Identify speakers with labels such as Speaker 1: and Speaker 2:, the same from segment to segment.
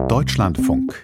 Speaker 1: Deutschlandfunk.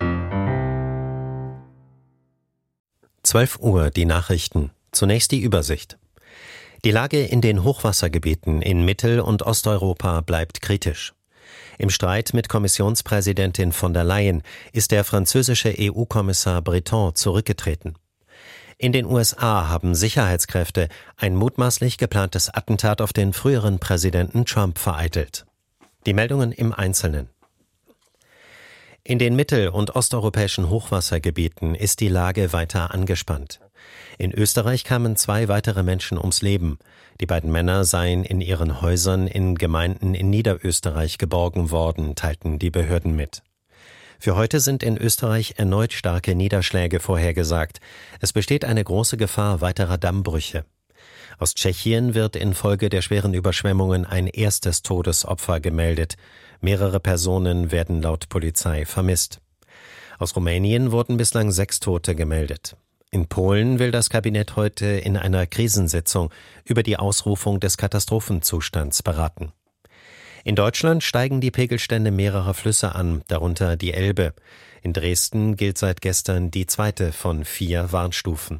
Speaker 2: 12 Uhr, die Nachrichten. Zunächst die Übersicht. Die Lage in den Hochwassergebieten in Mittel- und Osteuropa bleibt kritisch. Im Streit mit Kommissionspräsidentin von der Leyen ist der französische EU-Kommissar Breton zurückgetreten. In den USA haben Sicherheitskräfte ein mutmaßlich geplantes Attentat auf den früheren Präsidenten Trump vereitelt. Die Meldungen im Einzelnen. In den mittel- und osteuropäischen Hochwassergebieten ist die Lage weiter angespannt. In Österreich kamen 2 weitere Menschen ums Leben. Die beiden Männer seien in ihren Häusern in Gemeinden in Niederösterreich geborgen worden, teilten die Behörden mit. Für heute sind in Österreich erneut starke Niederschläge vorhergesagt. Es besteht eine große Gefahr weiterer Dammbrüche. Aus Tschechien wird infolge der schweren Überschwemmungen ein erstes Todesopfer gemeldet. Mehrere Personen werden laut Polizei vermisst. Aus Rumänien wurden bislang 6 Tote gemeldet. In Polen will das Kabinett heute in einer Krisensitzung über die Ausrufung des Katastrophenzustands beraten. In Deutschland steigen die Pegelstände mehrerer Flüsse an, darunter die Elbe. In Dresden gilt seit gestern die 2. von 4 Warnstufen.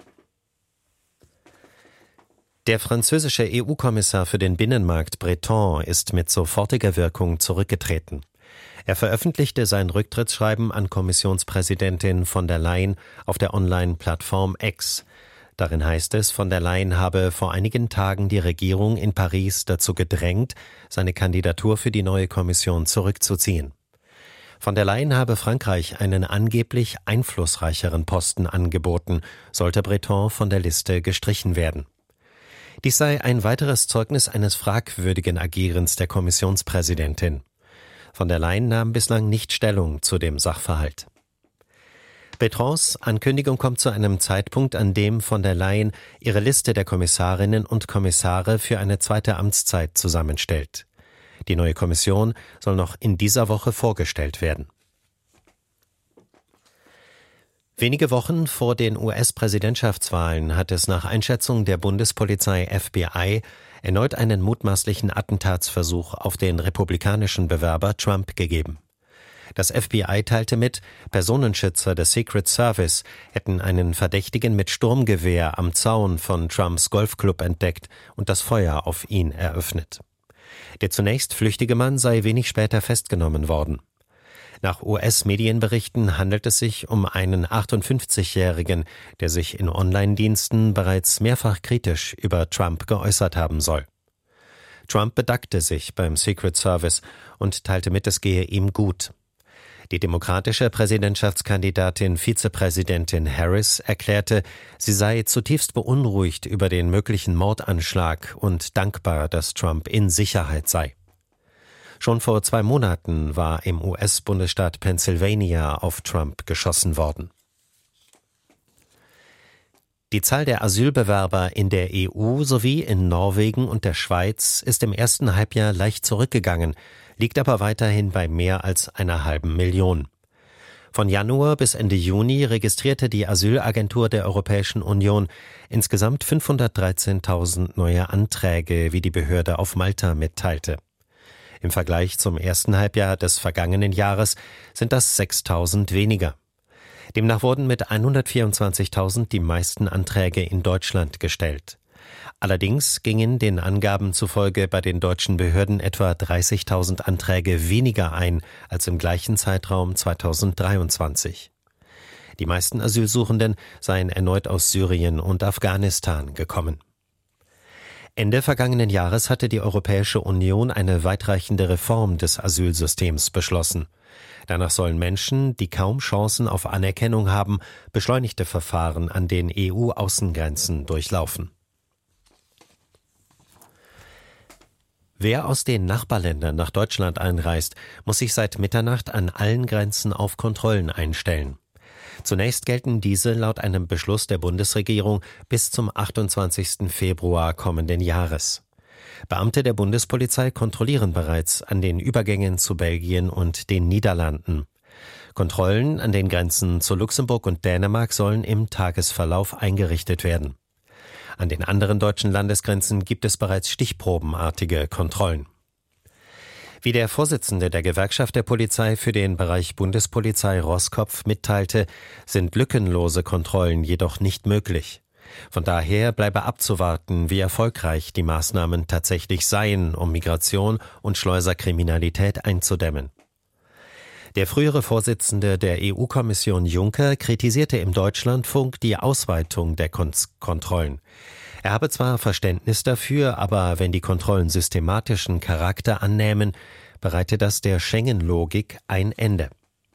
Speaker 2: Der französische EU-Kommissar für den Binnenmarkt Breton ist mit sofortiger Wirkung zurückgetreten. Er veröffentlichte sein Rücktrittsschreiben an Kommissionspräsidentin von der Leyen auf der Online-Plattform X. Darin heißt es, von der Leyen habe vor einigen Tagen die Regierung in Paris dazu gedrängt, seine Kandidatur für die neue Kommission zurückzuziehen. Von der Leyen habe Frankreich einen angeblich einflussreicheren Posten angeboten, sollte Breton von der Liste gestrichen werden. Dies sei ein weiteres Zeugnis eines fragwürdigen Agierens der Kommissionspräsidentin. Von der Leyen nahm bislang nicht Stellung zu dem Sachverhalt. Bretons Ankündigung kommt zu einem Zeitpunkt, an dem von der Leyen ihre Liste der Kommissarinnen und Kommissare für eine 2. Amtszeit zusammenstellt. Die neue Kommission soll noch in dieser Woche vorgestellt werden. Wenige Wochen vor den US-Präsidentschaftswahlen hat es nach Einschätzung der Bundespolizei FBI erneut einen mutmaßlichen Attentatsversuch auf den republikanischen Bewerber Trump gegeben. Das FBI teilte mit, Personenschützer des Secret Service hätten einen Verdächtigen mit Sturmgewehr am Zaun von Trumps Golfclub entdeckt und das Feuer auf ihn eröffnet. Der zunächst flüchtige Mann sei wenig später festgenommen worden. Nach US-Medienberichten handelt es sich um einen 58-Jährigen, der sich in Online-Diensten bereits mehrfach kritisch über Trump geäußert haben soll. Trump bedankte sich beim Secret Service und teilte mit, es gehe ihm gut. Die demokratische Präsidentschaftskandidatin Vizepräsidentin Harris erklärte, sie sei zutiefst beunruhigt über den möglichen Mordanschlag und dankbar, dass Trump in Sicherheit sei. Schon vor 2 Monaten war im US-Bundesstaat Pennsylvania auf Trump geschossen worden. Die Zahl der Asylbewerber in der EU sowie in Norwegen und der Schweiz ist im ersten Halbjahr leicht zurückgegangen, liegt aber weiterhin bei mehr als 1,5 Million. Von Januar bis Ende Juni registrierte die Asylagentur der Europäischen Union insgesamt 513.000 neue Anträge, wie die Behörde auf Malta mitteilte. Im Vergleich zum ersten Halbjahr des vergangenen Jahres sind das 6.000 weniger. Demnach wurden mit 124.000 die meisten Anträge in Deutschland gestellt. Allerdings gingen den Angaben zufolge bei den deutschen Behörden etwa 30.000 Anträge weniger ein als im gleichen Zeitraum 2023. Die meisten Asylsuchenden seien erneut aus Syrien und Afghanistan gekommen. Ende vergangenen Jahres hatte die Europäische Union eine weitreichende Reform des Asylsystems beschlossen. Danach sollen Menschen, die kaum Chancen auf Anerkennung haben, beschleunigte Verfahren an den EU-Außengrenzen durchlaufen. Wer aus den Nachbarländern nach Deutschland einreist, muss sich seit Mitternacht an allen Grenzen auf Kontrollen einstellen. Zunächst gelten diese laut einem Beschluss der Bundesregierung bis zum 28. Februar kommenden Jahres. Beamte der Bundespolizei kontrollieren bereits an den Übergängen zu Belgien und den Niederlanden. Kontrollen an den Grenzen zu Luxemburg und Dänemark sollen im Tagesverlauf eingerichtet werden. An den anderen deutschen Landesgrenzen gibt es bereits stichprobenartige Kontrollen. Wie der Vorsitzende der Gewerkschaft der Polizei für den Bereich Bundespolizei Roßkopf mitteilte, sind lückenlose Kontrollen jedoch nicht möglich. Von daher bleibe abzuwarten, wie erfolgreich die Maßnahmen tatsächlich seien, um Migration und Schleuserkriminalität einzudämmen. Der frühere Vorsitzende der EU-Kommission Juncker kritisierte im Deutschlandfunk die Ausweitung der Kontrollen. Er habe zwar Verständnis dafür, aber wenn die Kontrollen systematischen Charakter annähmen, bereite das der Schengen-Logik ein Ende.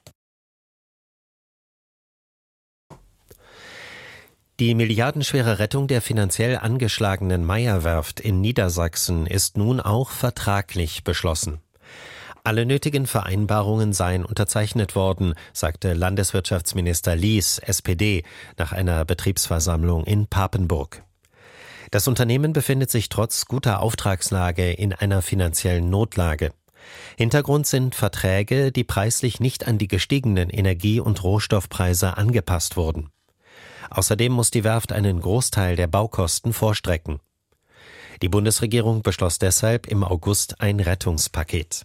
Speaker 2: Die milliardenschwere Rettung der finanziell angeschlagenen Meyer-Werft in Niedersachsen ist nun auch vertraglich beschlossen. Alle nötigen Vereinbarungen seien unterzeichnet worden, sagte Landeswirtschaftsminister Lies, SPD, nach einer Betriebsversammlung in Papenburg. Das Unternehmen befindet sich trotz guter Auftragslage in einer finanziellen Notlage. Hintergrund sind Verträge, die preislich nicht an die gestiegenen Energie- und Rohstoffpreise angepasst wurden. Außerdem muss die Werft einen Großteil der Baukosten vorstrecken. Die Bundesregierung beschloss deshalb im August ein Rettungspaket.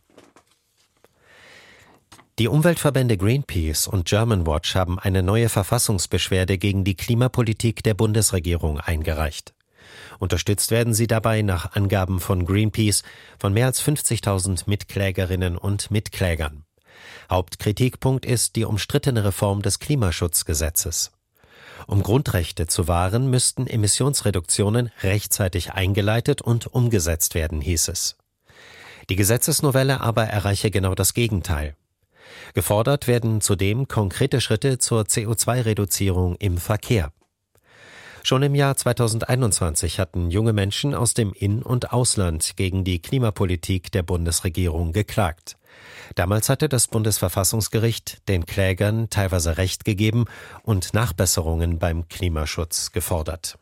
Speaker 2: Die Umweltverbände Greenpeace und Germanwatch haben eine neue Verfassungsbeschwerde gegen die Klimapolitik der Bundesregierung eingereicht. Unterstützt werden sie dabei nach Angaben von Greenpeace von mehr als 50.000 Mitklägerinnen und Mitklägern. Hauptkritikpunkt ist die umstrittene Reform des Klimaschutzgesetzes. Um Grundrechte zu wahren, müssten Emissionsreduktionen rechtzeitig eingeleitet und umgesetzt werden, hieß es. Die Gesetzesnovelle aber erreiche genau das Gegenteil. Gefordert werden zudem konkrete Schritte zur CO2-Reduzierung im Verkehr. Schon im Jahr 2021 hatten junge Menschen aus dem In- und Ausland gegen die Klimapolitik der Bundesregierung geklagt. Damals hatte das Bundesverfassungsgericht den Klägern teilweise Recht gegeben und Nachbesserungen beim Klimaschutz gefordert.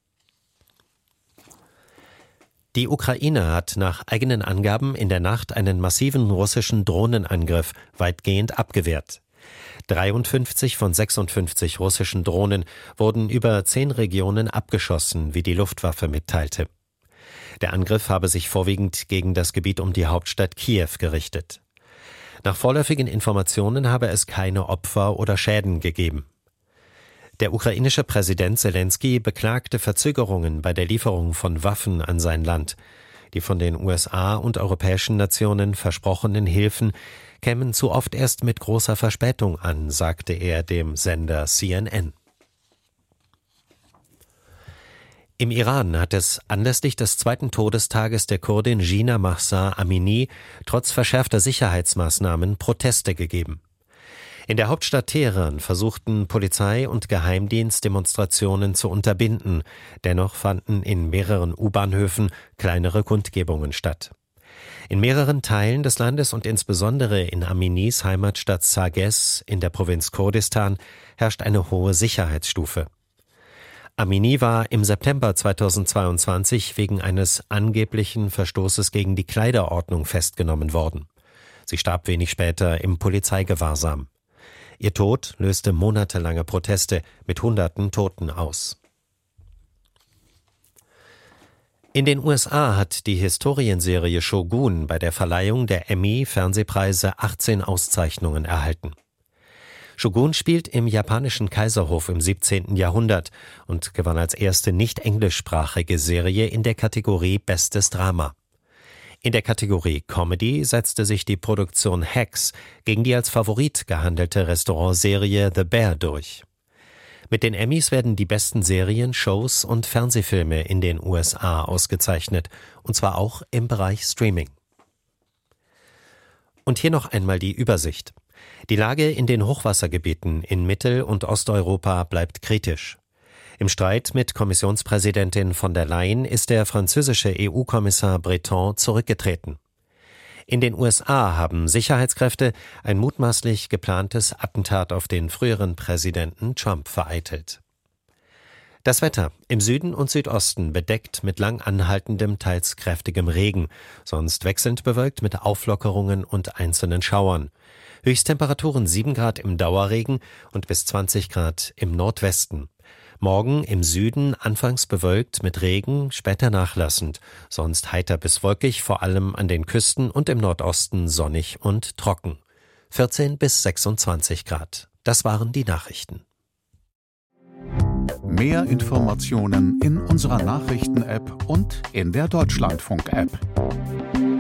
Speaker 2: Die Ukraine hat nach eigenen Angaben in der Nacht einen massiven russischen Drohnenangriff weitgehend abgewehrt. 53 von 56 russischen Drohnen wurden über 10 Regionen abgeschossen, wie die Luftwaffe mitteilte. Der Angriff habe sich vorwiegend gegen das Gebiet um die Hauptstadt Kiew gerichtet. Nach vorläufigen Informationen habe es keine Opfer oder Schäden gegeben. Der ukrainische Präsident Selenskyj beklagte Verzögerungen bei der Lieferung von Waffen an sein Land. Die von den USA und europäischen Nationen versprochenen Hilfen kämen zu oft erst mit großer Verspätung an, sagte er dem Sender CNN. Im Iran hat es anlässlich des 2. Todestages der Kurdin Jina Mahsa Amini trotz verschärfter Sicherheitsmaßnahmen Proteste gegeben. In der Hauptstadt Teheran versuchten Polizei und Geheimdienst Demonstrationen zu unterbinden. Dennoch fanden in mehreren U-Bahnhöfen kleinere Kundgebungen statt. In mehreren Teilen des Landes und insbesondere in Aminis Heimatstadt Sargez in der Provinz Kurdistan herrscht eine hohe Sicherheitsstufe. Amini war im September 2022 wegen eines angeblichen Verstoßes gegen die Kleiderordnung festgenommen worden. Sie starb wenig später im Polizeigewahrsam. Ihr Tod löste monatelange Proteste mit Hunderten Toten aus. In den USA hat die Historienserie Shogun bei der Verleihung der Emmy-Fernsehpreise 18 Auszeichnungen erhalten. Shogun spielt im japanischen Kaiserhof im 17. Jahrhundert und gewann als erste nicht englischsprachige Serie in der Kategorie Bestes Drama. In der Kategorie Comedy setzte sich die Produktion Hacks gegen die als Favorit gehandelte Restaurantserie The Bear durch. Mit den Emmys werden die besten Serien, Shows und Fernsehfilme in den USA ausgezeichnet, und zwar auch im Bereich Streaming. Und hier noch einmal die Übersicht. Die Lage in den Hochwassergebieten in Mittel- und Osteuropa bleibt kritisch. Im Streit mit Kommissionspräsidentin von der Leyen ist der französische EU-Kommissar Breton zurückgetreten. In den USA haben Sicherheitskräfte ein mutmaßlich geplantes Attentat auf den früheren Präsidenten Trump vereitelt. Das Wetter: im Süden und Südosten bedeckt mit lang anhaltendem, teils kräftigem Regen, sonst wechselnd bewölkt mit Auflockerungen und einzelnen Schauern. Höchsttemperaturen 7 Grad im Dauerregen und bis 20 Grad im Nordwesten. Morgen im Süden anfangs bewölkt mit Regen, später nachlassend, sonst heiter bis wolkig, vor allem an den Küsten und im Nordosten sonnig und trocken. 14 bis 26 Grad. Das waren die Nachrichten.
Speaker 1: Mehr Informationen in unserer Nachrichten-App und in der Deutschlandfunk-App.